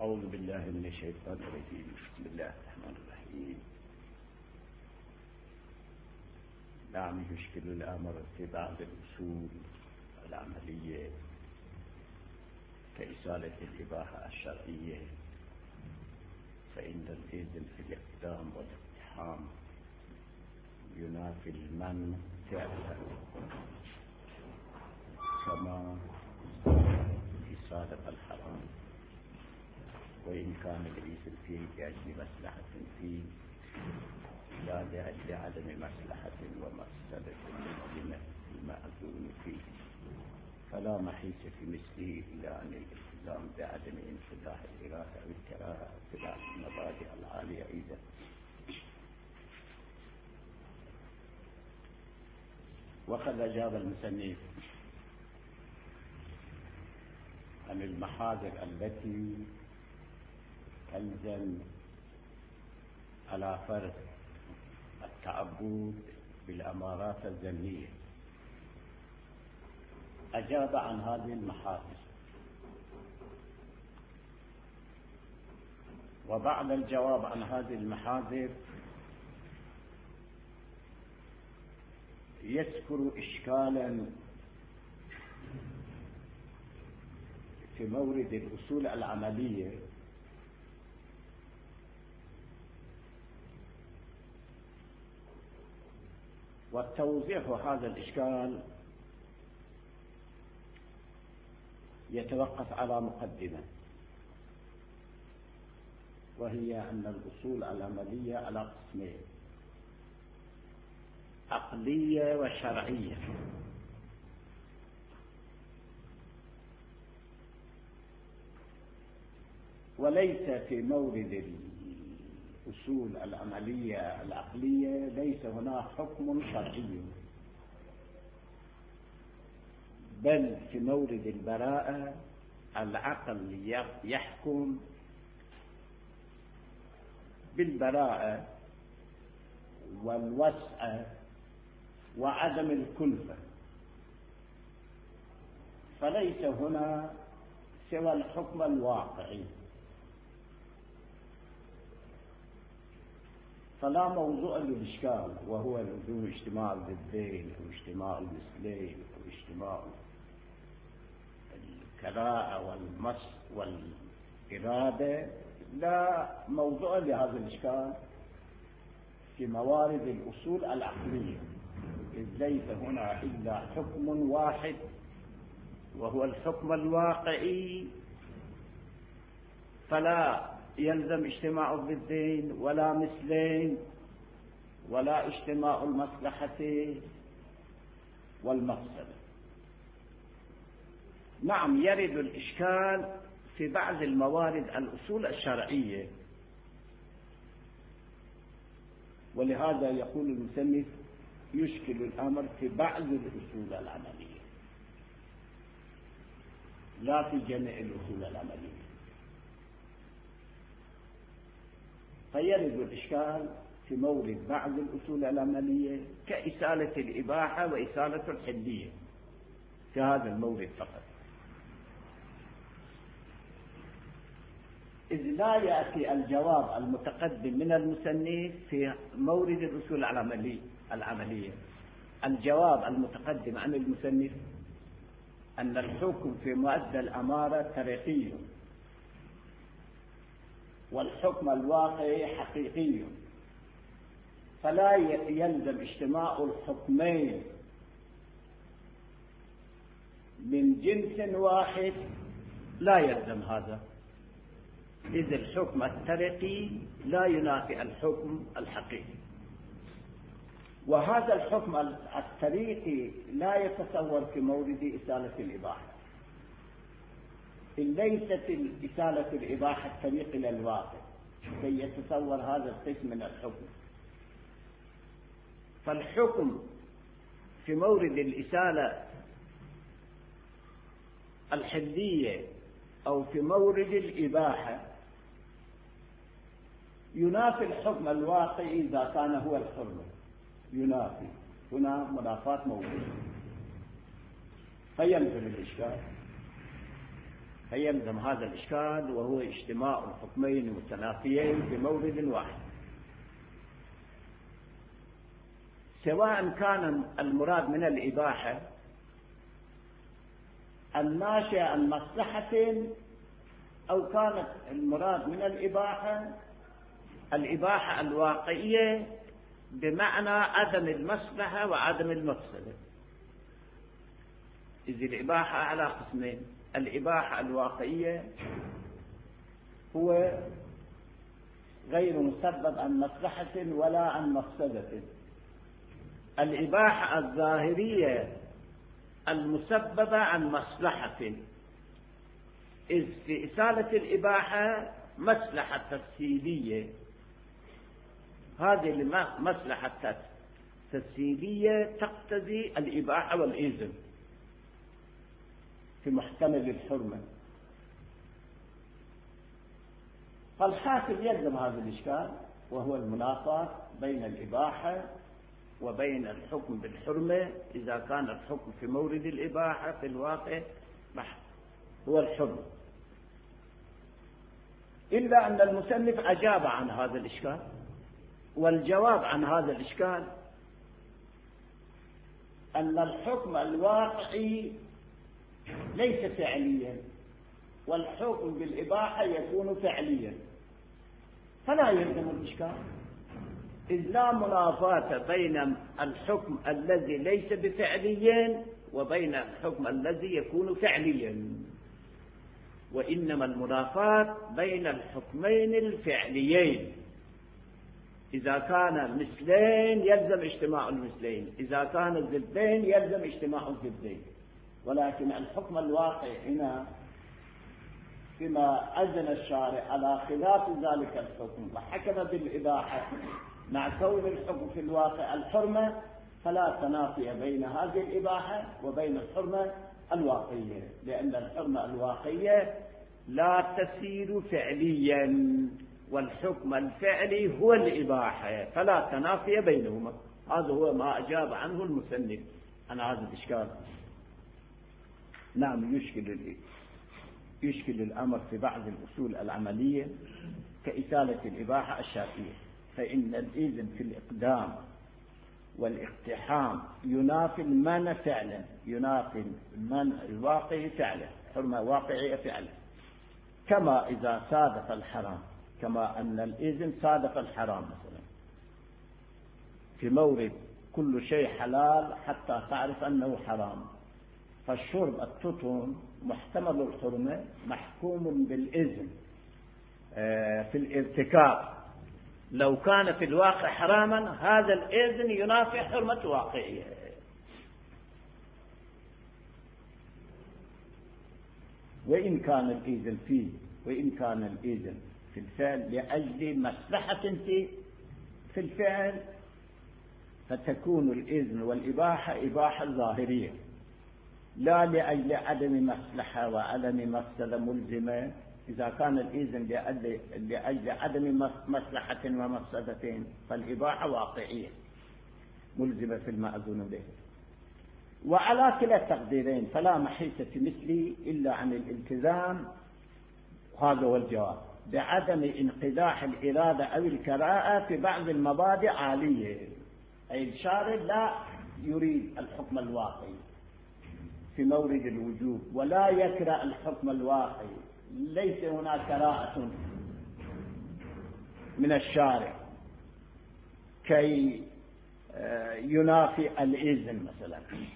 أعوذ بالله من الشيطان الرجيم. بسم الله الرحمن الرحيم. نعم، يشكل الأمر في بعض الأصول العملية كإزالة الإباحة الشرعية، فإن الإذن في الإقدام والاقتحام ينافي المنع فعلا، كما إزالة الحرام، وإن كان الإذن فيه لأجل مصلحة فيه لا لأجل عدم مصلحة ومفسدة المأذون فيه، فلا محيص في مثله إلا أن الالتزام بعدم انفتاح الإرادة أو الكراهة في المبادئ العالية أيضا. وقد أجاب المصنف عن المحاذر التي تلزم على فرض التعبد بالأمارات الذمية. أجاب عن هذه المحاذر، وبعد الجواب عن هذه المحاذر يذكر إشكالا في مورد الأصول العملية، والتوضيح هذا الإشكال يتوقف على مقدمة، وهي أن الأصول العملية على قسمين: عقلية وشرعية. وليس في مورد الأصول العملية العقلية ليس هناك حكم شرعي، بل في مورد البراءة العقل يحكم بالبراءة والوسع وعدم الكلفة، فليس هنا سوى الحكم الواقعي، فلا موضوع للإشكال، وهو لزوم اجتماع الضدين أو اجتماع المثلين أو اجتماع الكراهة والمس والإرادة. لا موضوع لهذا الإشكال في موارد الأصول العقلية، إذ ليس هنا إلا حكم واحد وهو الحكم الواقعي، فلا يلزم اجتماع الضدين ولا مثلين ولا اجتماع المصلحة والمفسدة. نعم، يرد الإشكال في بعض الموارد الأصول الشرعية، ولهذا يقول المصنف يشكل الأمر في بعض الأصول العملية لا في جميع الأصول العملية. فيرد الإشكال في مورد بعض الأصول العملية كإزالة الإباحة وإزالة الحلية، في هذا المورد فقط، إذ لا يأتي الجواب المتقدم من المصنف في مورد الأصول العملية. الجواب المتقدم عن المصنف أن الحكم في مؤدى الأمارة طريقي، والحكم الواقعي حقيقي، فلا يلزم اجتماع الحكمين من جنس واحد، لا يلزم هذا، إذ الحكم الطريقي لا ينافي الحكم الحقيقي، وهذا الحكم الطريقي لا يتصور في مورد إزالة الإباحة، إن ليست إزالة الإباحة الطريق إلى الواقع كي يتصور هذا القسم من الحكم. فالحكم في مورد الإزالة الحلية أو في مورد الإباحة ينافي الحكم الواقعي إذا كان هو الحرمة، ينافي، هنا منافاة موجودة، فينزل الإشكال. فيلزم هذا الإشكال، وهو اجتماع الحكمين المتنافيين في مورد واحد، سواء كان المراد من الإباحة الناشئة عن مصلحة، أو كانت المراد من الإباحة الواقعية بمعنى عدم المصلحة وعدم المفسدة. إذ الإباحة على قسمين: الإباحة الواقعية هو غير مسبب عن مصلحة ولا عن مفسدة. الإباحة الظاهرية المسببة عن مصلحة، إذ في إزالة الإباحة مصلحة تفصيلية، هذه المصلحة التفصيلية تقتضي الإباحة والإذن في محتمل الحرمة. فالحاكم يلزم هذا الإشكال، وهو المناطة بين الإباحة وبين الحكم بالحرمة، إذا كان الحكم في مورد الإباحة في الواقع هو الحرم. إلا أن المصنف أجاب عن هذا الإشكال، والجواب عن هذا الإشكال أن الحكم الواقعي ليس فعليا، والحكم بالإباحة يكون فعليا، فلا يلزم الإشكال، إذ لا منافاة بين الحكم الذي ليس بفعليا وبين الحكم الذي يكون فعليا، وإنما المنافاة بين الحكمين الفعليين. إذا كان مثلين يلزم اجتماع المثلين، إذا كان ضدين يلزم اجتماع الضدين. ولكن الحكم الواقع هنا فيما أذن الشارع على خلاف ذلك الحكم وحكم بالإباحة مع كون الحكم في الواقع الحرمة، فلا تنافي بين هذه الإباحة وبين الحرمة الواقعية، لأن الحرمة الواقعية لا تسير فعليا، والحكم الفعلي هو الإباحة، فلا تنافي بينهما. هذا هو ما أجاب عنه المصنف عن هذا الإشكال. نعم، يشكل الأمر في بعض الأصول العملية كإزالة الإباحة الشرعية، فإن الإذن في الإقدام والاقتحام ينافي المنع فعلا، ينافي المنع الواقعي فعلا، حرمة واقعية فعلا، كما إذا صادف الحرام، كما أن الإذن صادف الحرام مثلا في مورد كل شيء حلال حتى تعرف أنه حرام، فالشرب التطن محتمل الحرمة محكوم بالإذن في الارتكاب، لو كان في الواقع حراما هذا الإذن ينافي حرمة واقعية. وإن كان الإذن في الفعل لأجل مصلحة في الفعل، فتكون الإذن والإباحة إباحة ظاهرية، لا لأجل عدم مصلحة وعدم مفسدة ملزمة. إذا كان الإذن لأجل عدم مصلحة ومفسدتين فالإباحة واقعية ملزمة في المأذون به. وعلى كلا التقديرين فلا محيصة مثلي إلا عن الالتزام، هذا هو الجواب، بعدم انقداح الإرادة أو الكراهة في بعض المبادئ عالية، أي الشارع لا يريد الحكم الواقعي في مورد الوجوب ولا يكره الحكم الواقعي، ليس هناك كراهة من الشارع كي ينافي الإذن مثلا،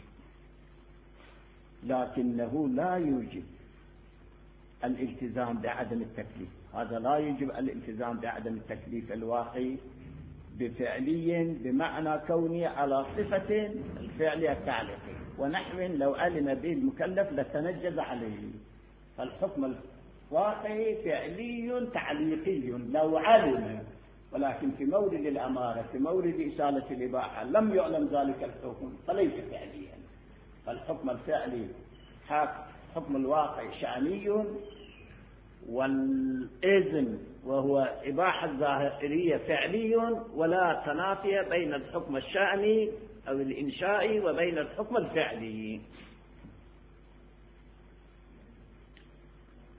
لكنه لا يوجب الالتزام بعدم التكليف، هذا لا يوجب الالتزام بعدم التكليف الواقعي بفعلي بمعنى كوني على صفة الفعل التعليقي ونحو لو علم به المكلف لتنجز عليه، فالحكم الواقعي فعلي تعليقي لو علم، ولكن في مورد الأمارة في مورد إزالة الإباحة لم يعلم ذلك الحكم فليس فعليا، فالحكم الفعلي حكم الواقع شأني، والإذن وهو إباحة ظاهرية فعلي، ولا تنافي بين الحكم الشأني أو الإنشائي وبين الحكم الفعلي.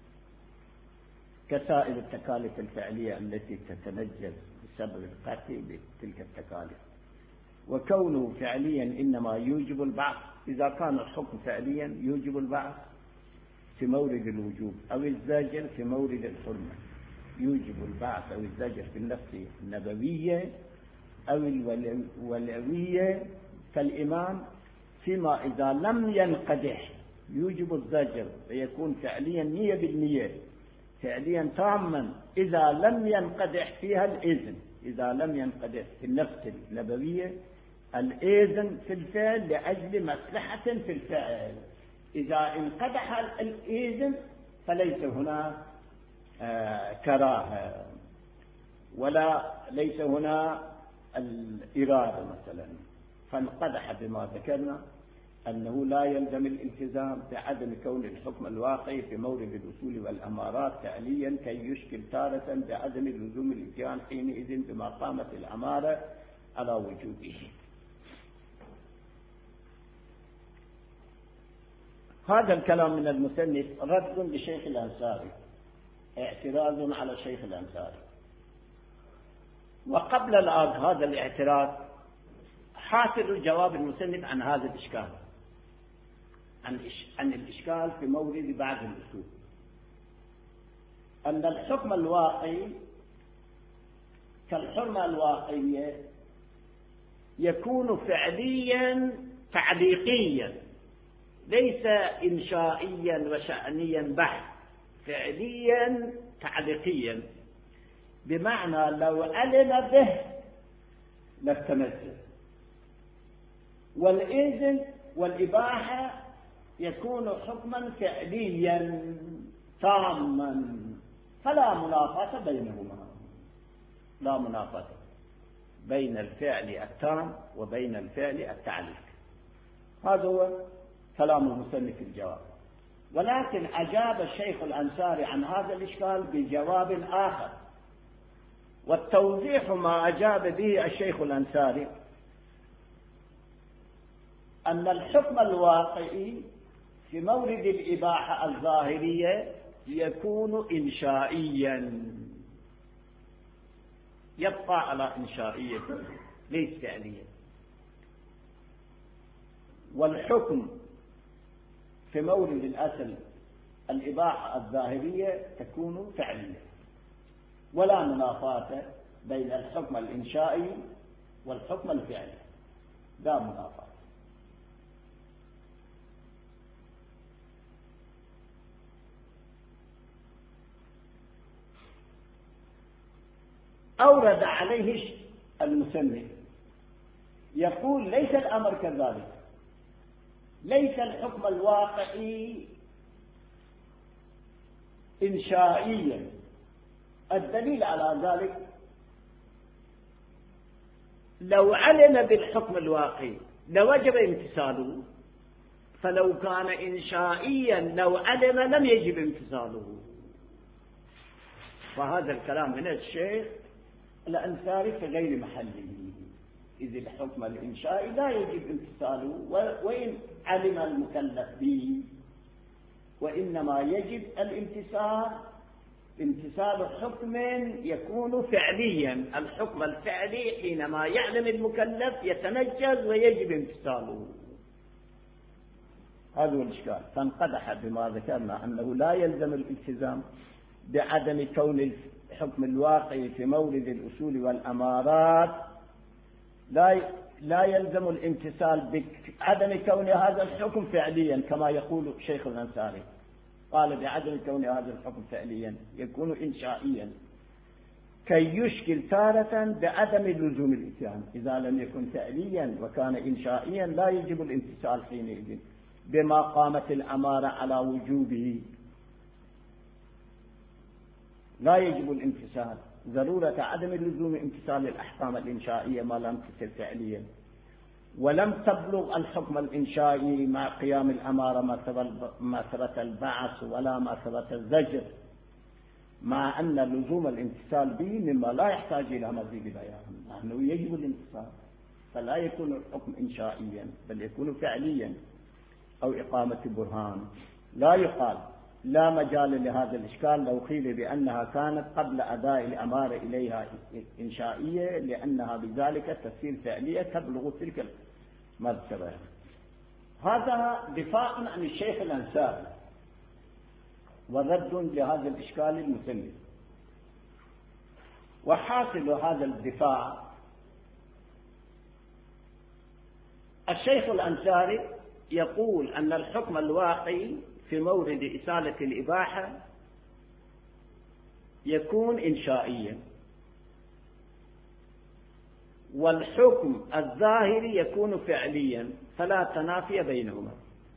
كسائر التكاليف الفعلية التي تتنجز بسبب القتل بتلك التكاليف. وكونه فعليا إنما يوجب البعث إذا كان الحكم فعليا يوجب البعث في مورد الوجوب أو الزجر في مورد الحرمة، يوجب البعث أو الزجر في النفس النبوية أو الولوية كالإمام، فيما إذا لم ينقدح يوجب الزجر ويكون فعليا 100% فعليا تاما إذا لم ينقدح فيها الإذن. إذا لم ينقدح في النفس النبوية الإذن في الفعل لأجل مصلحة في الفعل، إذا انقدح الإذن فليس هنا كراهة ولا ليس هنا الإرادة مثلا، فانقدح بما ذكرنا أنه لا يلزم الالتزام بعدم كون الحكم الواقعي في مورد الأصول والأمارات فعليا كي يشكل تارة بعدم لزوم الاتيان حينئذ بما قامت الأمارة على وجوده. هذا الكلام من المصنف رد لشيخ الأنصاري، اعتراض على شيخ الأنصاري. وقبل هذا الاعتراض حاصل جواب المصنف عن هذا الإشكال، عن الإشكال في مورد بعض الأصول، أن الحكم الواقعي كالحرمة الواقعية يكون فعليا تعليقيا ليس إنشائيا وشأنيا بحت، فعليا تعليقيا، بمعنى لو علم به لاستمد. والإذن والإباحة يكون حكما فعليا تاما، فلا منافاة بينهما، لا منافاة بين الفعل التام وبين الفعل التعليق. هذا هو كلام المصنف في الجواب. ولكن أجاب الشيخ الأنصاري عن هذا الإشكال بجواب آخر، والتوضيح ما أجاب به الشيخ الأنصاري أن الحكم الواقعي في مورد الإباحة الظاهرية يكون إنشائيا، يبقى على إنشائية ليس فعليا، والحكم في مورد الأصل الإباحة الظاهرية تكون فعلية، ولا منافاة بين الحكم الإنشائي والحكم الفعلي، لا منافاة. أورد عليه المصنف يقول ليس الأمر كذلك، ليس الحكم الواقعي إنشائيا. الدليل على ذلك لو علم بالحكم الواقعي لوجب امتثاله، فلو كان إنشائيا لو علم لم يجب امتثاله. فهذا الكلام من الشيخ الأنصاري في غير محله، إذ الحكم الإنشائي لا يجب امتثاله وإن علم المكلف به، وإنما يجب امتثال حكم يكون فعليا. الحكم الفعلي حينما يعلم المكلف يتنجز ويجب امتثاله. هذا هو الإشكال. فانقدح بما ذكرنا أنه لا يلزم الالتزام بعدم كون الحكم الواقعي في مورد الأصول والأمارات، لا يلزم الامتثال بعدم كون هذا الحكم فعليا كما يقول شيخ الأنصاري، قال بعدم كون هذا الحكم فعليا يكون إنشائيا كي يشكل تارة بعدم لزوم الإتيان. إذا لم يكن فعليا وكان إنشائيا لا يجب الامتثال حينئذ بما قامت الأمارة على وجوبه، لا يجب الامتثال، ضرورة عدم لزوم امتثال الأحكام الإنشائية ما لم تصل فعليا. ولم تبلغ الحكم الإنشائي مع قيام الأمارة ما ثبت البعث ولا ما ثبت الزجر، مع أن لزوم الامتثال به مما لا يحتاج إلى مزيد بيان، أنه يجب الامتثال، فلا يكون الحكم إنشائيا بل يكون فعليا أو إقامة برهان. لا يقال لا مجال لهذا الإشكال لو قيل بأنها كانت قبل أداء الأمارة إليها إنشائية، لأنها بذلك تصير فعلية تبلغ تلك المرتبة. هذا دفاع عن الشيخ الأنساري ورد لهذا الإشكال المسمى. وحاصل هذا الدفاع الشيخ الأنساري يقول أن الحكم الواقعي في مورد إسالة الإباحة يكون إنشائيا، والحكم الظاهري يكون فعليا، فلا تنافي بينهما.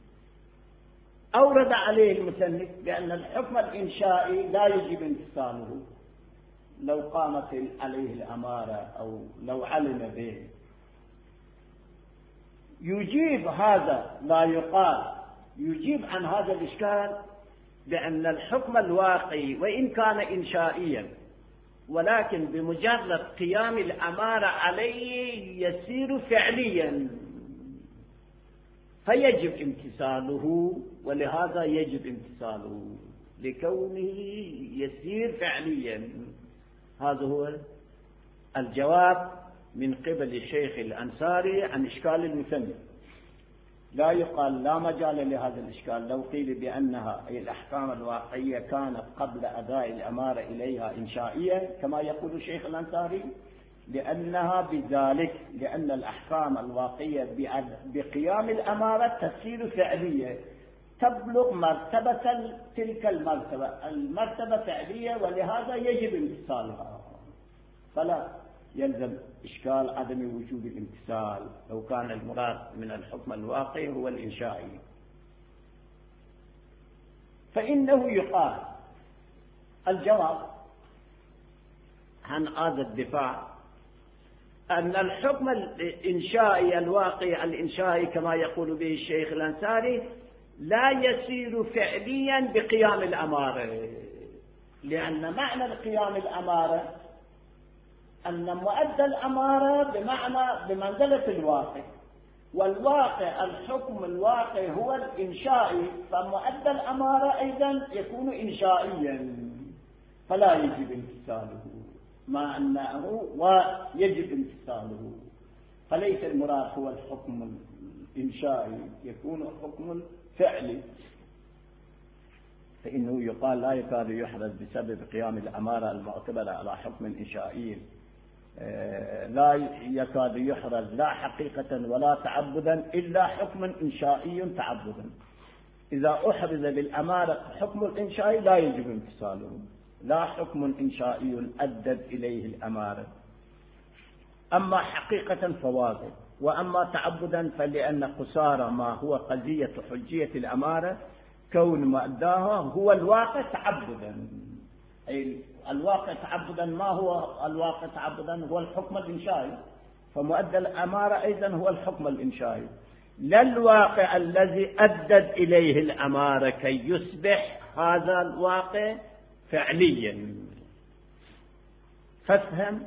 أورد عليه المصنف بأن الحكم الإنشائي لا يجب امتثاله لو قامت عليه الأمارة أو لو علم به. يجيب هذا، لا يقال، يجيب عن هذا الإشكال بأن الحكم الواقعي وإن كان إنشائيا ولكن بمجرد قيام الأمارة عليه يصير فعليا، فيجب امتثاله، ولهذا يجب امتثاله لكونه يصير فعليا. هذا هو الجواب من قبل الشيخ الأنساري عن إشكال المثنى. لا يقال لا مجال لهذا الإشكال لو قيل بأنها أي الأحكام الواقعية كانت قبل أداء الأمارة إليها إنشائية كما يقول الشيخ الأنساري، لأنها بذلك، لأن الأحكام الواقعية بقيام الأمارة تصير فعلية تبلغ مرتبة تلك المرتبة فعلية، ولهذا يجب امتثالها، فلا يلزم إشكال عدم وجوب الامتثال لو كان المراد من الحكم الواقعي هو الإنشائي. فإنه يقال الجواب عن هذا الدفاع أن الحكم الإنشائي الواقعي الإنشائي كما يقول به الشيخ الأنساري لا يصير فعليا بقيام الأمارة، لأن معنى قيام الأمارة أن مؤدى الأمارة بمنزلة الواقع، والواقع الحكم الواقع هو الإنشائي، فمؤدى الأمارة أيضا يكون إنشائيا، فلا يجب امتثاله، مع أنه ويجب امتثاله، فليس المراد هو الحكم الإنشائي، يكون حكم فعلي. فإنه يقال لا يكاد يحرز بسبب قيام الأمارة المعتبرة على حكم إنشائي، لا يكاد يحرز لا حقيقة ولا تعبدا إلا حكم إنشائي تعبدا. إذا أحرز بالأمارة حكم الإنشائي لا يجب امتثاله، لا حكم إنشائي أدت إليه الأمارة، أما حقيقة فواضح، وأما تعبدا فلأن قصارى ما هو قضية حجية الأمارة كون مؤداها هو الواقع تعبدا، أي الواقع تعبدا. ما هو الواقع تعبدا؟ هو الحكم الإنشائي، فمؤدى الأمارة أيضا هو الحكم الإنشائي، لا الواقع الذي أدت إليه الأمارة كي يصبح هذا الواقع فعليا. فافهم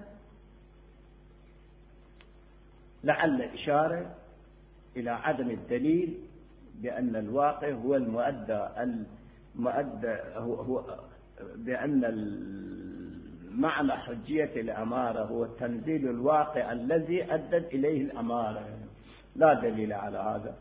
لعل إشارة إلى عدم الدليل بأن الواقع هو المؤدى هو بأن معنى حجية الأمارة هو تنزيل الواقع الذي أدت إليه الأمارة، لا دليل على هذا.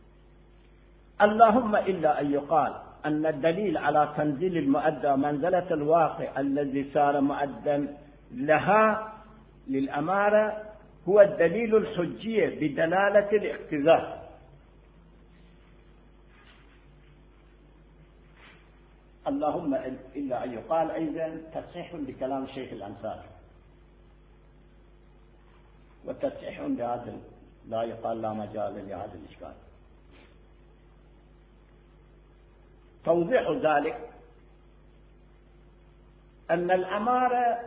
اللهم إلا أن يقال أن الدليل على تنزيل المؤدى منزلة الواقع الذي صار مؤدا لها للأمارة هو الدليل الحجية بدلالة الاقتضاء. اللهم إلا أن يقال أيضا تصحيح لكلام الشيخ الأنساري، وتصحيح لهذا لا يقال لا مجال لهذا الإشكال. توضيح ذلك أن الأمارة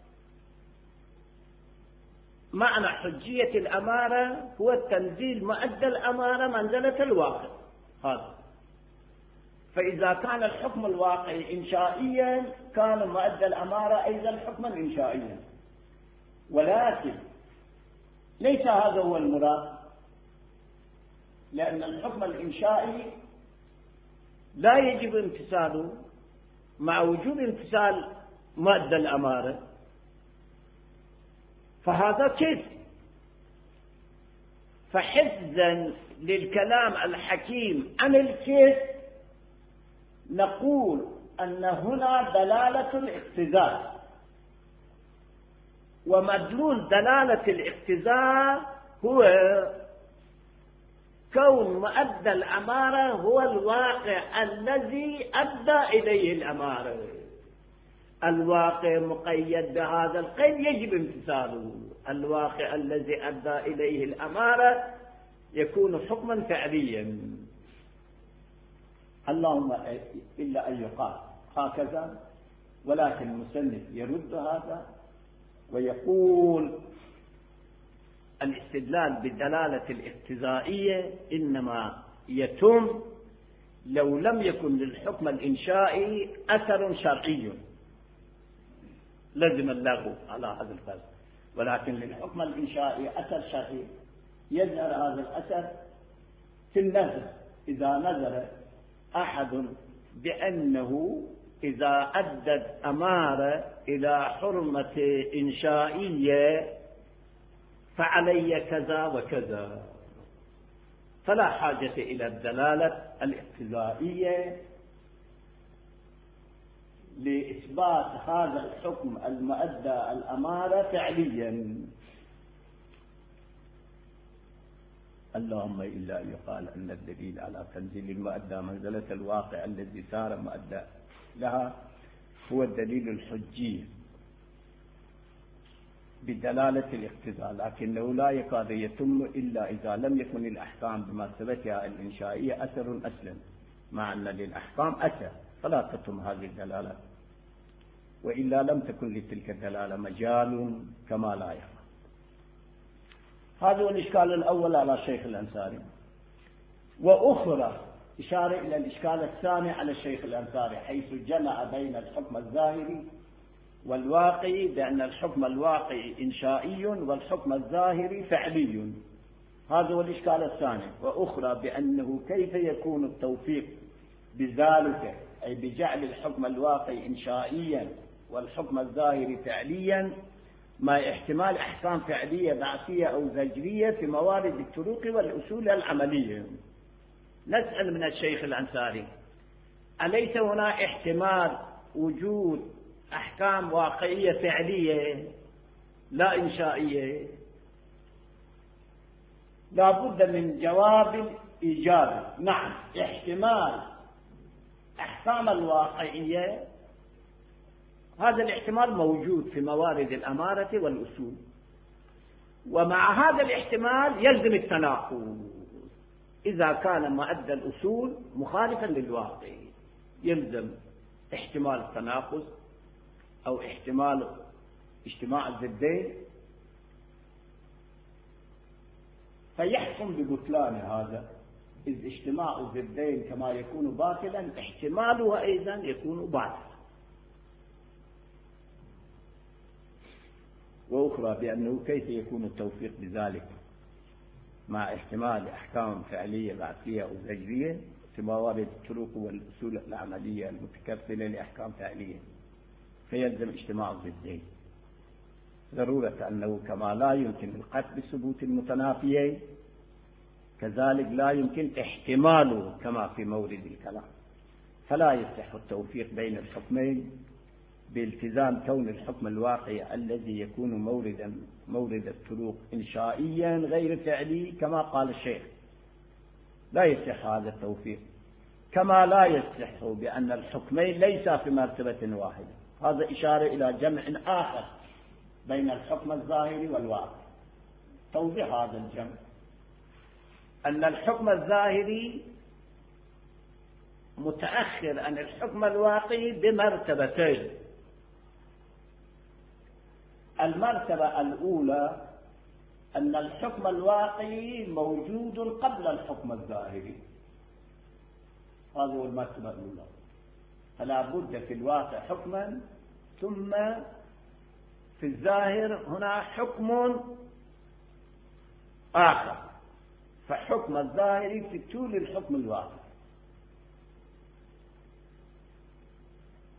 معنى حجية الأمارة هو التنزيل مؤدى الأمارة منزلة الواقع هذا. فإذا كان الحكم الواقعي إنشائيا كان مؤدى الأمارة أيضا حكما إنشائيا، ولكن ليس هذا هو المراد، لأن الحكم الإنشائي لا يجب امتثاله مع وجود امتثال مادة الأمارة، فهذا كيف؟ فحفظا للكلام الحكيم عن الكيف نقول أن هنا دلالة الاقتضاء، ومدلول دلالة الاقتضاء هو كون مؤدى الأمارة هو الواقع الذي أدى إليه الأمارة. الواقع مقيد بهذا القيد يجب امتثاله. الواقع الذي أدى إليه الأمارة يكون حكما فعليا. اللهم إلا أن يقال هكذا، ولكن المصنف يرد هذا ويقول الاستدلال بالدلالة الاقتضائية إنما يتم لو لم يكن للحكم الإنشائي أثر شرعي لزم اللغو على هذا الفرض، ولكن للحكم الإنشائي أثر شرعي يظهر هذا الأثر في النذر. إذا نذر أحد بأنه إذا أدت أمارة إلى حرمة إنشائية فعلي كذا وكذا، فلا حاجة إلى الدلالة الاقتضائية لإثبات هذا الحكم المؤدى الأمارة فعليا. اللهم إلا أن يقال أن الدليل على تنزيل المؤدى منزلة الواقع الذي صار مؤدى لها هو الدليل الحجي بدلالة الاقتضاء، لكنه لا يكاد يتم إلا إذا لم يكن الأحكام بمرتبتها الإنشائية أثر أسلم، مع أن للأحكام أثر فلا تتم هذه الدلالة، وإلا لم تكن لتلك الدلالة مجال كما لا يفهم. هذا هو الإشكال الأول على الشيخ الأنصاري. وأخرى إشارة إلى الإشكال الثاني على الشيخ الأنصاري، حيث جمع بين الحكم الظاهري والواقعي بأن الحكم الواقعي إنشائي والحكم الظاهري فعلي. هذا هو الإشكال الثاني. وأخرى بأنه كيف يكون التوفيق بذلك، أي بجعل الحكم الواقعي إنشائيا والحكم الظاهري فعليا، مع احتمال أحكام فعلية بعثية أو زجرية في موارد الطرق والأصول العملية. نسأل من الشيخ الأنصاري: أليس هنا احتمال وجود أحكام واقعية فعلية لا إنشائية؟ لا بد من جواب إيجابي. نعم، احتمال أحكام الواقعية هذا الاحتمال موجود في موارد الأمارة والأصول، ومع هذا الاحتمال يلزم التناقض. إذا كان مؤدى الأصول مخالفا للواقع يلزم احتمال التناقض أو احتمال اجتماع الضدين، فيحكم ببطلان هذا، إذ اجتماع الضدين كما يكون باطلا احتماله أيضا يكون باطلا. وأخرى بأنه كيف يكون التوفيق بذلك مع احتمال أحكام فعلية بعثية أو زجرية في موارد الطرق والأصول العملية المتكفلة لأحكام فعلية، فيلزم اجتماع الضدين. ضرورة أنه كما لا يمكن القطع بثبوت المتنافيين، كذلك لا يمكن احتماله كما في مورد الكلام، فلا يصح التوفيق بين الحكمين بالتزام كون الحكم الواقعي الذي يكون مورد الطرق إنشائيا غير فعلي كما قال الشيخ. لا يصح هذا التوفيق، كما لا يصح بأن الحكمين ليسا في مرتبة واحدة. هذا إشارة إلى جمع آخر بين الحكم الظاهري والواقع. توضيح هذا الجمع أن الحكم الظاهري متأخر عن الحكم الواقعي بمرتبتين. المرتبة الأولى أن الحكم الواقعي موجود قبل الحكم الظاهري، هذا هو المرتبة الأولى، فلا بد في الواقع حكما ثم في الظاهر هنا حكم آخر، فحكم الظاهري في طول الحكم الواقع.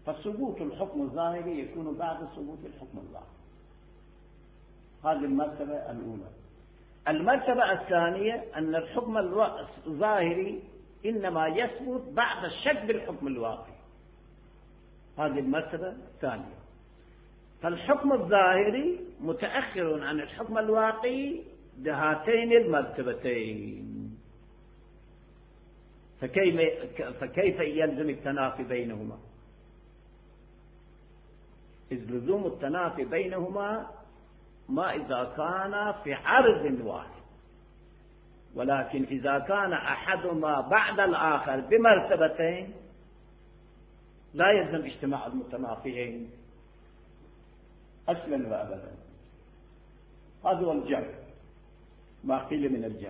فثبوت الحكم الظاهري يكون بعد ثبوت الحكم الظاهري. هذه المرتبة الأولى. المرتبة الثانية أن الحكم الظاهري إنما يثبت بعد الشك بالحكم الواقعي. هذه المرتبة الثانية. فالحكم الظاهري متأخر عن الحكم الواقعي بهاتين المرتبتين. فكيف يلزم التنافي بينهما؟ إذ لزوم التنافي بينهما ما إذا كان في عرض واحد، ولكن إذا كان أحدهما بعد الآخر بمرتبتين لا يلزم اجتماع المتنافيين أصلا وأبدا. هذا هو الجمع، ما قيل من الجمع.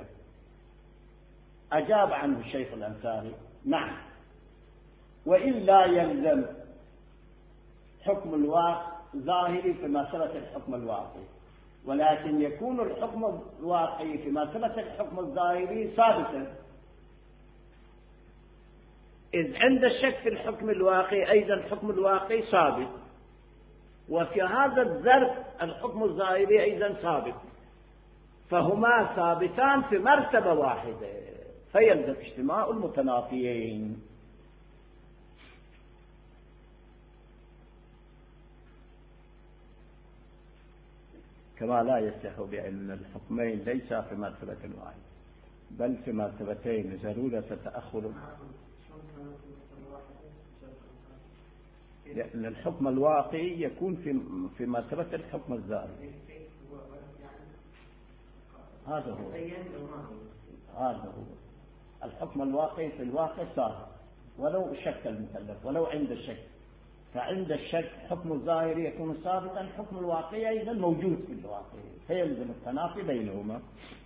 أجاب عنه الشيخ الأنصاري: نعم، وإلا يلزم حكم الظاهري في مسألة الحكم الواقعي، ولكن يكون الحكم الواقعي في مسألة الحكم الظاهري ثابتا، إذ عند الشك في الحكم الواقعي أيضا الحكم الواقعي ثابت، وفي هذا الظرف الحكم الظاهري أيضا ثابت، فهما ثابتان في مرتبة واحدة، فيلزم اجتماع المتنافيين. كما لا يصح بأن الحكمين ليس في مرتبة واحدة بل في مرتبتين ضرورة تأخر، لأن الحكم الواقعي يكون في مرتبة الحكم الظاهري. هذا هو الحكم الواقعي في الواقع صار ولو شك المكلف، ولو عند الشك، فعند الشك حكم الظاهري يكون ثابتا، حكم الواقعي أيضا موجود في الواقع، فيلزم التنافي بينهما.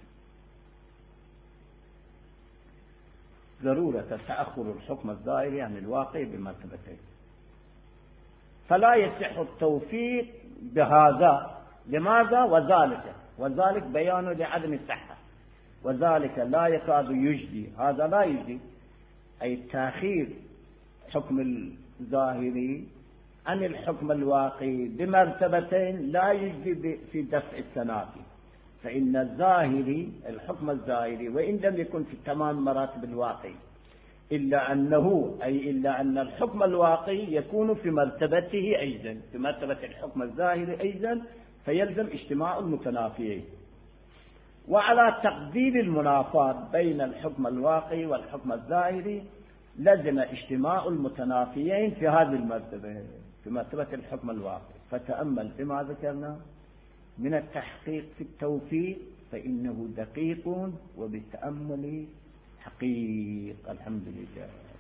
ضرورة تأخر الحكم الظاهري عن الواقع بمرتبتين، فلا يصح التوفيق بهذا. لماذا؟ وذلك بيان لعدم الصحة، وذلك لا يكاد يجدي، هذا لا يجدي، أي تأخير حكم الظاهري عن الحكم الواقعي بمرتبتين لا يجدي في دفع التنافي، فإن الظاهري الحكم الظاهري وإن لم يكن في تمام مراتب الواقعي إلا أن الحكم الواقعي يكون في مرتبته أيضا، في مرتبة الحكم الظاهري أيضا، فيلزم اجتماع المتنافيين. وعلى تقدير المنافاة بين الحكم الواقعي والحكم الظاهري لزم اجتماع المتنافيين في هذه المرتبة، في مرتبة الحكم الواقعي. فتأمل بما ذكرنا من التحقيق في التوفيق فإنه دقيق وبالتأمل حقيق. الحمد لله.